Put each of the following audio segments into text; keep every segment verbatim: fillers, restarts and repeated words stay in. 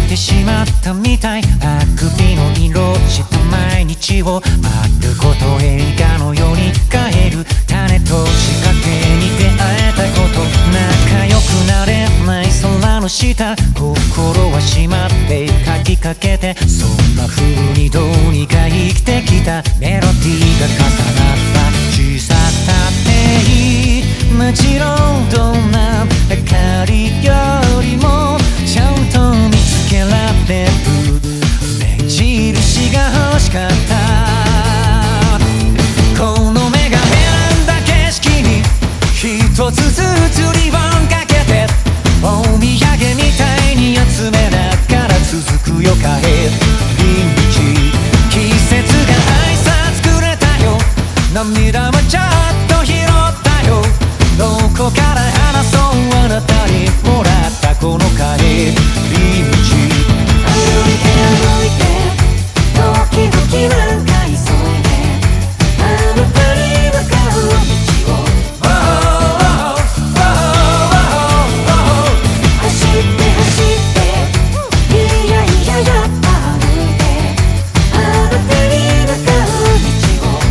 てしまったみたい。あくびの色した毎日を丸ごと映画のように変える。種と仕掛けに出会えたこと、仲良くなれない空の下、心は閉まって書きかけて、そんな風にどうにか生きてきた。メロディーが重なった小ささっていい、もちろんどんな明かりよりもちゃんと見つけられる目印が欲しかった。この目が選んだ景色に一つずつリボンかけて、お土産みたいに集めながら続くよ帰り道。季節が挨拶くれたよ、涙もちょっと拾ったよ。どこから話そう、あなたにもらったこの帰り道。 歩いて歩いて時々なんか急いで、あなたに向かう道を走って走っていやいややっぱ歩いて、あなたに向かう道を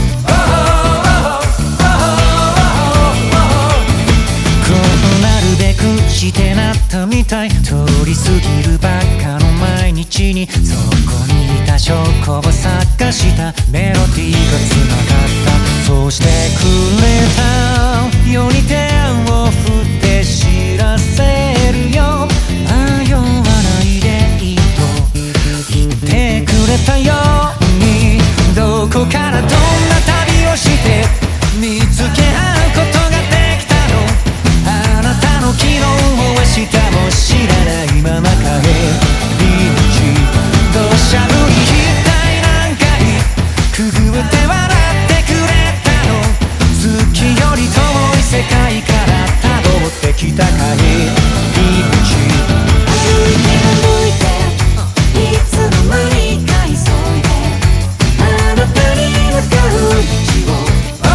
こうなるべくしてなったみたい。通り過ぎるばっかの毎日にそこにいた証拠を探した。メロディーがつながった、そうしてくれたように手を振って知らせるよ。迷わないでいいと言ってくれたように、どこからどんな旅をして見つけ合うことができたの。あなたの昨日も明日も知らないまま帰り道。土砂降り一体何回くぐって笑ってくれたの。月より遠い世界からたどってきた帰り道。 歩いて歩いていつの間にか急いで、あなたに向かう道を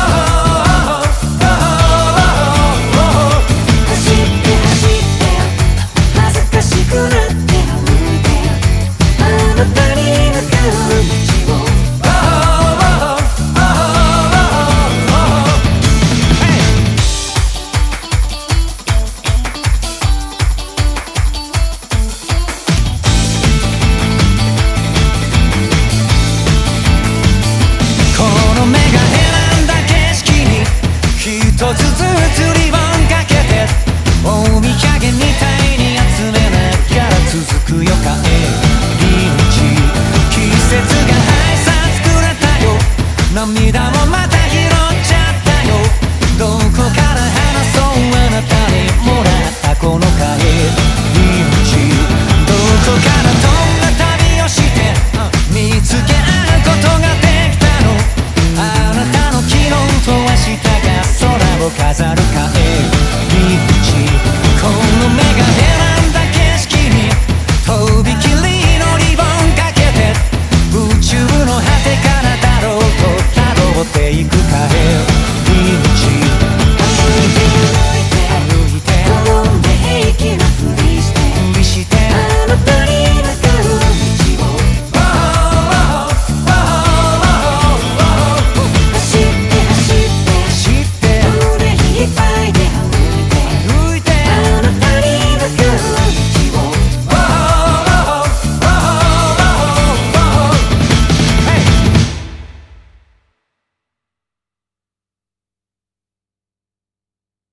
走って走って恥ずかしくなって歩いて、あなたに向かう道をこの目が選んだ景色に一つずつリボンかけて、お土産みたいに集めながら続くよ帰り道。季節が挨拶くれたよ、涙もまた拾っちゃったよ。どこから話そう、あなたにもらったこの帰り道。どこからどんな旅をして見つけ合うことができたの。あなたの昨日と明日が空を飾る帰り道。この目が選んだ景色にとびきりのリボンかけて、宇宙の果てからだろうとたどっていく帰り道。